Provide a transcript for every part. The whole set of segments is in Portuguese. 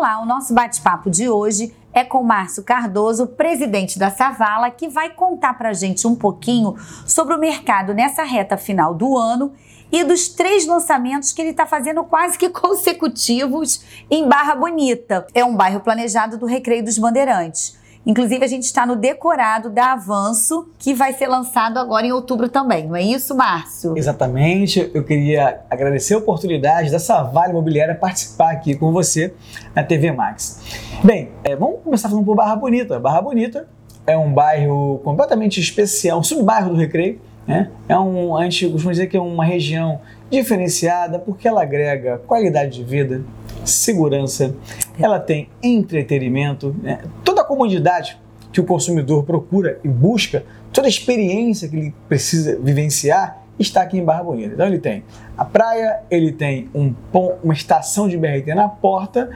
lá, o nosso bate-papo de hoje é com Márcio Cardoso, presidente da Savala, que vai contar pra gente um pouquinho sobre o mercado nessa reta final do ano e dos 3 lançamentos que ele está fazendo quase que consecutivos em Barra Bonita. É um bairro planejado do Recreio dos Bandeirantes. Inclusive, a gente está no decorado da Avanço, que vai ser lançado agora em outubro também. Não é isso, Márcio? Exatamente. Eu queria agradecer a oportunidade da Savala Imobiliária participar aqui com você na TV Max. Bem, vamos começar falando por Barra Bonita. Barra Bonita é um bairro completamente especial, um subbairro do Recreio, né? A gente costuma dizer que é uma região diferenciada porque ela agrega qualidade de vida, segurança, ela tem entretenimento, né? Toda a comodidade que o consumidor procura e busca, toda a experiência que ele precisa vivenciar está aqui em Barra Bonita. Então ele tem a praia, ele tem uma estação de BRT na porta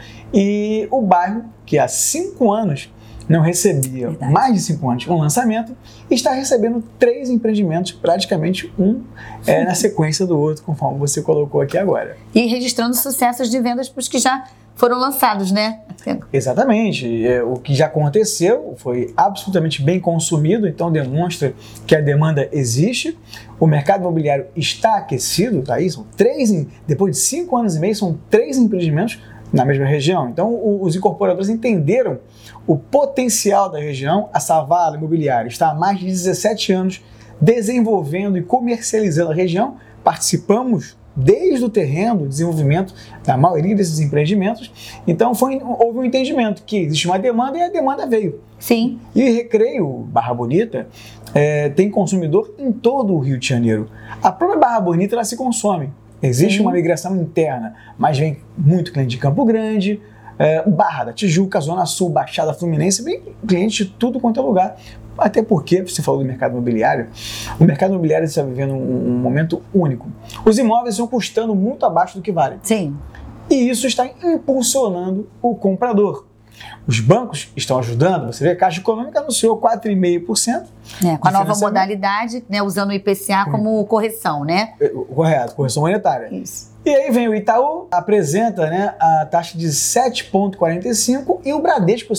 e o bairro que há 5 anos não recebia, mais de 5 anos, um lançamento, está recebendo 3 empreendimentos, praticamente na sequência do outro, conforme você colocou aqui agora. E registrando sucessos de vendas para os que já foram lançados, né? Exatamente. O que já aconteceu foi absolutamente bem consumido, então demonstra que a demanda existe. O mercado imobiliário está aquecido, tá aí, depois de 5 anos e meio, são 3 empreendimentos na mesma região. Então, os incorporadores entenderam o potencial da região. A Savala Imobiliária está há mais de 17 anos desenvolvendo e comercializando a região. Participamos desde o terreno, do desenvolvimento da maioria desses empreendimentos. Então, houve um entendimento que existe uma demanda e a demanda veio. Sim. E Recreio, Barra Bonita, tem consumidor em todo o Rio de Janeiro. A própria Barra Bonita, ela se consome. Existe uma migração interna, mas vem muito cliente de Campo Grande, Barra da Tijuca, Zona Sul, Baixada Fluminense, vem cliente de tudo quanto é lugar. Até porque, você falou do mercado imobiliário, o mercado imobiliário está vivendo um momento único. Os imóveis estão custando muito abaixo do que valem. Sim. E isso está impulsionando o comprador. Os bancos estão ajudando, você vê, a Caixa Econômica anunciou 4,5%. Com a nova modalidade, né, usando o IPCA como correção, né? Correto, correção monetária. Isso. E aí vem o Itaú, apresenta, né, a taxa de 7,45 e o Bradesco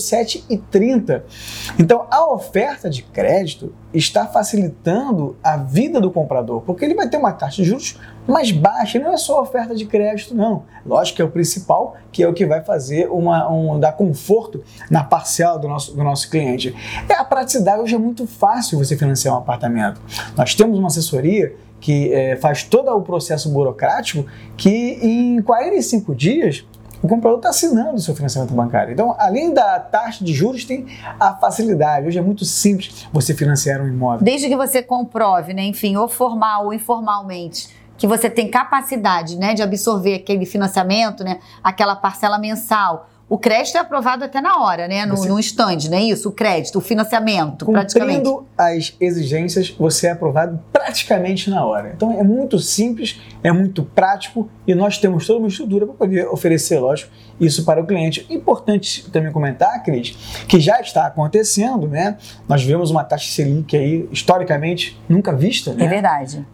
7,30. Então, a oferta de crédito está facilitando a vida do comprador, porque ele vai ter uma taxa de juros mais baixa. E não é só a oferta de crédito, não. Lógico que é o principal, que é o que vai fazer dar conforto na parcela do nosso cliente. A praticidade hoje é muito fácil você financiar um apartamento. Nós temos uma assessoria que faz todo o processo burocrático, que em 45 dias o comprador está assinando o seu financiamento bancário. Então, além da taxa de juros, tem a facilidade. Hoje é muito simples você financiar um imóvel. Desde que você comprove, né, enfim, ou formal ou informalmente, que você tem capacidade, né, de absorver aquele financiamento, né, aquela parcela mensal. O crédito é aprovado até na hora, né? No instante, não é isso? O crédito, o financiamento, praticamente. Cumprindo as exigências, você é aprovado praticamente na hora. Então é muito simples, é muito prático e nós temos toda uma estrutura para poder oferecer, lógico, isso para o cliente. Importante também comentar, Cris, que já está acontecendo, né? Nós vemos uma taxa Selic aí, historicamente, nunca vista, né? É verdade.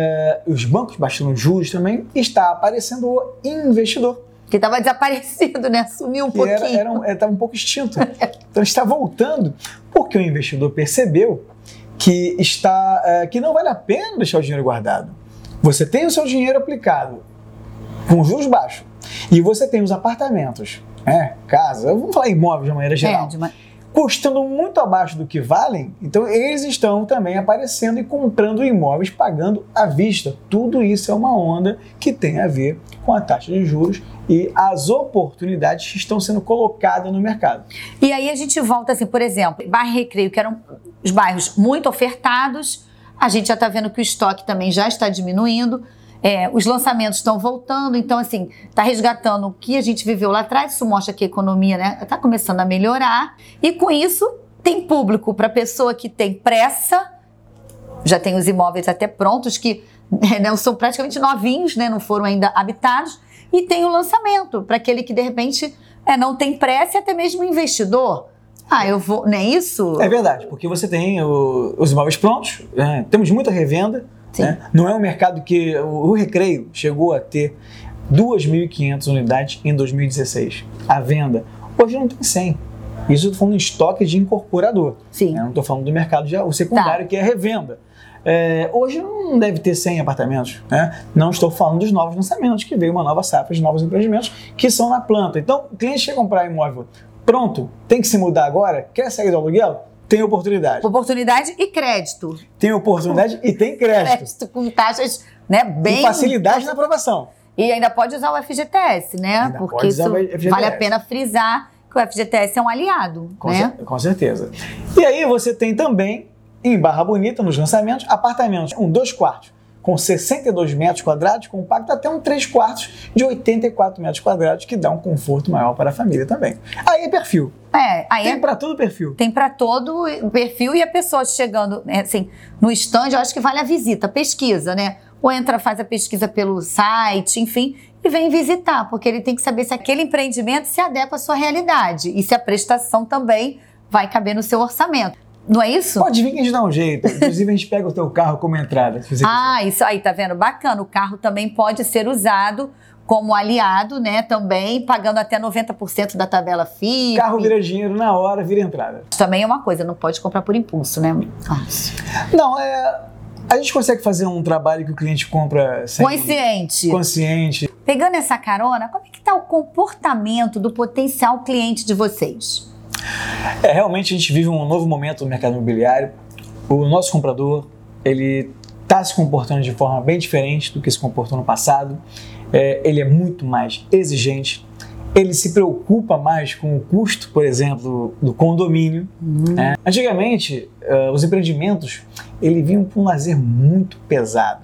Os bancos baixando juros também, está aparecendo o investidor. Que estava desaparecido, né? Sumiu um pouquinho. Estava um pouco extinto. Então está voltando, porque o investidor percebeu que não vale a pena deixar o dinheiro guardado. Você tem o seu dinheiro aplicado com juros baixos e você tem os apartamentos, casa, vamos falar imóveis de maneira geral, custando muito abaixo do que valem, então eles estão também aparecendo e comprando imóveis, pagando à vista. Tudo isso é uma onda que tem a ver com a taxa de juros e as oportunidades que estão sendo colocadas no mercado. E aí a gente volta assim, por exemplo, Barra Recreio, que eram os bairros muito ofertados, a gente já está vendo que o estoque também já está diminuindo, os lançamentos estão voltando, então assim, está resgatando o que a gente viveu lá atrás. Isso mostra que a economia, né, está começando a melhorar, e com isso tem público para a pessoa que tem pressa, já tem os imóveis até prontos, que são praticamente novinhos, né, não foram ainda habitados, e tem o lançamento para aquele que de repente não tem pressa, e até mesmo o investidor. Eu vou, não é isso? É verdade, porque você tem os imóveis prontos, temos muita revenda, né? Não é um mercado que o Recreio chegou a ter 2.500 unidades em 2016 à venda. Hoje não tem 100. Isso eu estou falando em estoque de incorporador. Sim. Eu não estou falando do mercado já, o secundário, que é a revenda. Hoje não deve ter 100 apartamentos. Né? Não estou falando dos novos lançamentos, que veio uma nova safra de novos empreendimentos que são na planta. Então, o cliente quer comprar imóvel pronto, tem que se mudar agora, quer sair do aluguel? Tem oportunidade. Oportunidade e crédito. Tem oportunidade e tem crédito. Crédito com taxas, né, bem... E facilidade na aprovação. E ainda pode usar o FGTS, né? Ainda porque isso FGTS. vale a pena frisar que o FGTS é um aliado, né? Com certeza. E aí você tem também, em Barra Bonita, nos lançamentos, apartamentos com 2 quartos, com 62 metros quadrados, compacto, até um 3 quartos de 84 metros quadrados, que dá um conforto maior para a família também. Aí é perfil. Tem para todo perfil. Tem para todo perfil, e a pessoa chegando, assim, no stand, eu acho que vale a visita, pesquisa, né? Ou entra, faz a pesquisa pelo site, enfim, e vem visitar, porque ele tem que saber se aquele empreendimento se adequa à sua realidade e se a prestação também vai caber no seu orçamento. Não é isso? Pode vir que a gente dá um jeito. Inclusive, a gente pega o teu carro como entrada. Isso aí, tá vendo? Bacana. O carro também pode ser usado como aliado, né? Também, pagando até 90% da tabela FIP. Carro vira dinheiro na hora, vira entrada. Isso também é uma coisa, não pode comprar por impulso, né? Não, a gente consegue fazer um trabalho que o cliente compra sem... Consciente. Pegando essa carona, como é que tá o comportamento do potencial cliente de vocês? Realmente a gente vive um novo momento no mercado imobiliário. O nosso comprador, ele está se comportando de forma bem diferente do que se comportou no passado. Ele é muito mais exigente. Ele se preocupa mais com o custo, por exemplo, do condomínio. Antigamente, os empreendimentos, eles vinham com um lazer muito pesado.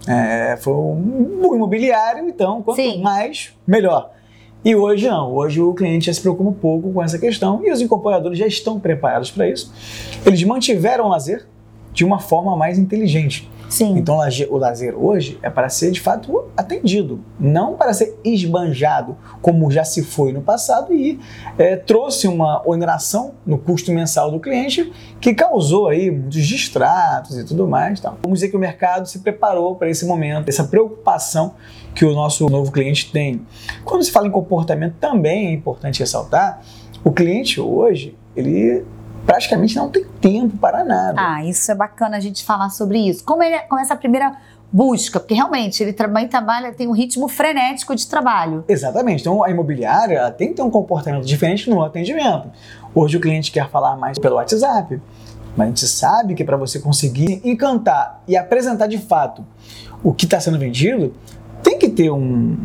Foi um boom imobiliário, então, quanto mais, melhor. E hoje não, hoje o cliente já se preocupa um pouco com essa questão e os incorporadores já estão preparados para isso. Eles mantiveram o lazer de uma forma mais inteligente. Sim. Então o lazer hoje é para ser de fato atendido, não para ser esbanjado, como já se foi no passado e trouxe uma oneração no custo mensal do cliente que causou aí muitos distratos e tudo mais. Tá? Vamos dizer que o mercado se preparou para esse momento, essa preocupação que o nosso novo cliente tem. Quando se fala em comportamento, também é importante ressaltar, o cliente hoje, ele praticamente não tem tempo para nada. Isso é bacana a gente falar sobre isso. Como ele começa a primeira busca, porque realmente ele também trabalha, tem um ritmo frenético de trabalho. Exatamente. Então a imobiliária tem que ter um comportamento diferente no atendimento. Hoje o cliente quer falar mais pelo WhatsApp, mas a gente sabe que para você conseguir encantar e apresentar de fato o que está sendo vendido, tem que ter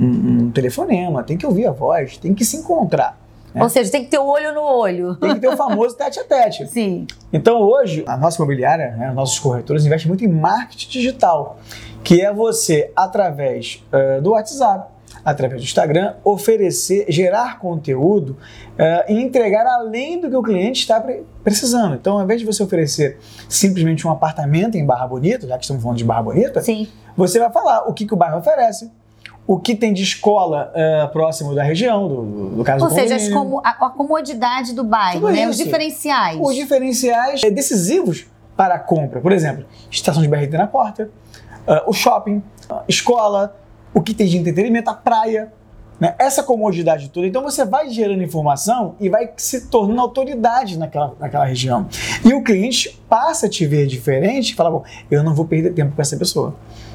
um telefonema, tem que ouvir a voz, tem que se encontrar. Ou seja, tem que ter o olho no olho. Tem que ter o famoso tete a tete. Sim. Então hoje, a nossa imobiliária, os nossos corretores investem muito em marketing digital, que é você, através do WhatsApp, através do Instagram, oferecer, gerar conteúdo e entregar além do que o cliente está precisando. Então, ao invés de você oferecer simplesmente um apartamento em Barra Bonita, já que estamos falando de Barra Bonita, sim, você vai falar o que o bairro oferece, o que tem de escola próximo da região, do caso do condomínio. Ou seja, a comodidade do bairro, né? Os diferenciais. Os diferenciais decisivos para a compra. Por exemplo, estação de BRT na porta, o shopping, escola, o que tem de entretenimento, a praia. Né? Essa comodidade toda. Então você vai gerando informação e vai se tornando autoridade naquela região. E o cliente passa a te ver diferente e fala, bom, eu não vou perder tempo com essa pessoa.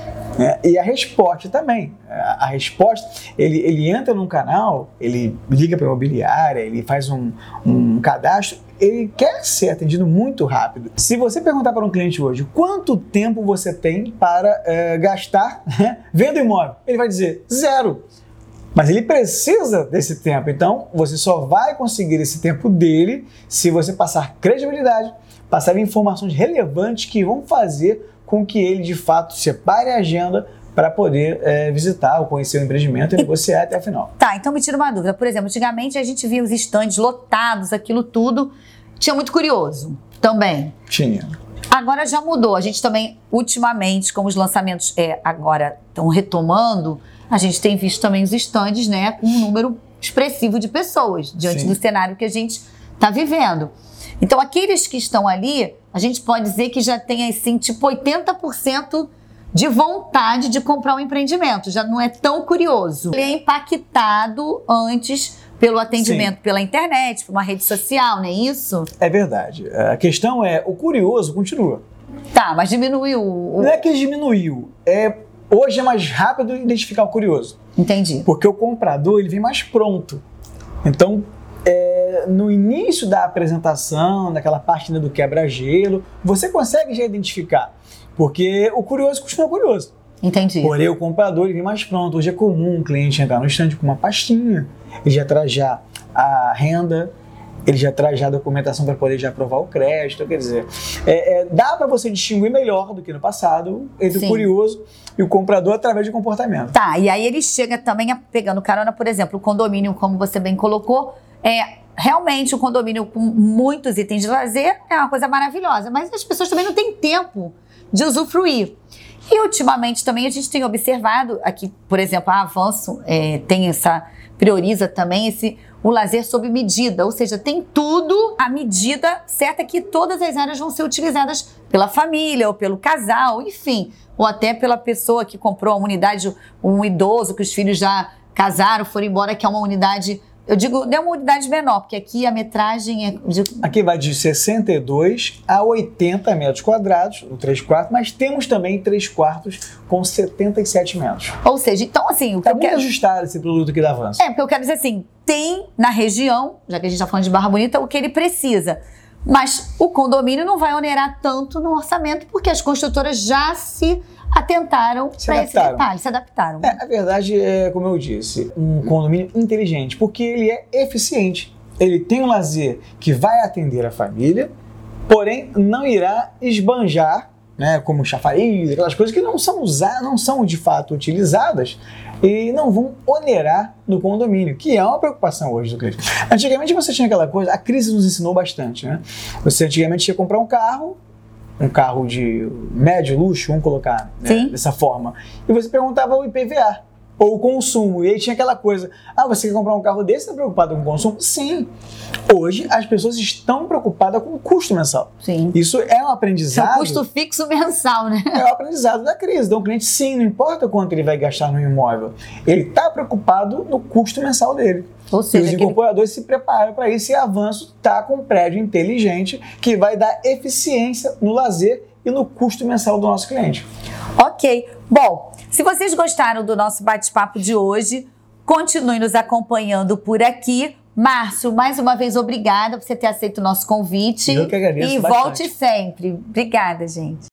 E a resposta também. A resposta, ele entra num canal, ele liga para a imobiliária, ele faz um cadastro, ele quer ser atendido muito rápido. Se você perguntar para um cliente hoje quanto tempo você tem para gastar vendo imóvel, ele vai dizer 0. Mas ele precisa desse tempo. Então, você só vai conseguir esse tempo dele se você passar credibilidade, passar informações relevantes que vão fazer com que ele, de fato, separe a agenda para poder visitar ou conhecer o empreendimento e negociar até o final. Tá, então me tira uma dúvida. Por exemplo, antigamente a gente via os estandes lotados, aquilo tudo. Tinha muito curioso também. Tinha. Agora já mudou. A gente também, ultimamente, como os lançamentos agora estão retomando, a gente tem visto também os estandes, né, com um número expressivo de pessoas diante do cenário que a gente está vivendo. Então, aqueles que estão ali, a gente pode dizer que já tem, assim, tipo 80% de vontade de comprar um empreendimento, já não é tão curioso. Ele é impactado antes pelo atendimento pela internet, por uma rede social, não é isso? É verdade. A questão é, o curioso continua. Tá, mas diminuiu. Não é que diminuiu, hoje é mais rápido identificar o curioso. Entendi. Porque o comprador ele vem mais pronto. Então, no início da apresentação, daquela parte do quebra-gelo, você consegue já identificar. Porque o curioso continua curioso. Entendi. Porém, o comprador ele vem mais pronto. Hoje é comum um cliente entrar no estande com uma pastinha, ele já traz já a renda, ele já traz já a documentação para poder já aprovar o crédito. Quer dizer, dá para você distinguir melhor do que no passado entre o curioso e o comprador através de comportamento. Tá, e aí ele chega também pegando carona, por exemplo, o condomínio, como você bem colocou, realmente o condomínio com muitos itens de lazer é uma coisa maravilhosa, mas as pessoas também não têm tempo de usufruir. E ultimamente também a gente tem observado aqui, por exemplo, a Avanço prioriza também o lazer sob medida, ou seja, tem tudo à medida certa que todas as áreas vão ser utilizadas pela família ou pelo casal, enfim, ou até pela pessoa que comprou uma unidade, um idoso que os filhos já casaram, foram embora, que é uma unidade. Eu digo, é uma unidade menor, porque aqui a metragem é... Aqui vai de 62 a 80 metros quadrados, no 3 quartos, mas temos também 3 quartos com 77 metros. Ou seja, então assim... Está muito ajustado esse produto aqui da Avanço. Porque eu quero dizer assim, tem na região, já que a gente está falando de Barra Bonita, o que ele precisa. Mas o condomínio não vai onerar tanto no orçamento, porque as construtoras já se atentaram para esse detalhe, se adaptaram. A verdade é, como eu disse, um condomínio inteligente, porque ele é eficiente. Ele tem um lazer que vai atender a família, porém não irá esbanjar, né, como chafariz, aquelas coisas que não são de fato utilizadas e não vão onerar no condomínio, que é uma preocupação hoje do cliente. Antigamente você tinha aquela coisa, a crise nos ensinou bastante, né? Você antigamente ia comprar um carro de médio luxo, vamos colocar, né, dessa forma, e você perguntava o IPVA, ou o consumo, e aí tinha aquela coisa, você quer comprar um carro desse, está preocupado com o consumo? Sim. Hoje as pessoas estão preocupadas com o custo mensal. Sim. Isso é um aprendizado. É um custo fixo mensal, né? É o aprendizado da crise. Então o cliente, sim, não importa quanto ele vai gastar no imóvel, ele está preocupado no custo mensal dele. Ou seja, e os incorporadores se preparam para isso, e a Avanço está com um prédio inteligente que vai dar eficiência no lazer e no custo mensal do nosso cliente. Ok. Bom, se vocês gostaram do nosso bate-papo de hoje, continue nos acompanhando por aqui. Márcio, mais uma vez, obrigada por você ter aceito o nosso convite. Eu que agradeço e bastante. volte sempre. Obrigada, gente.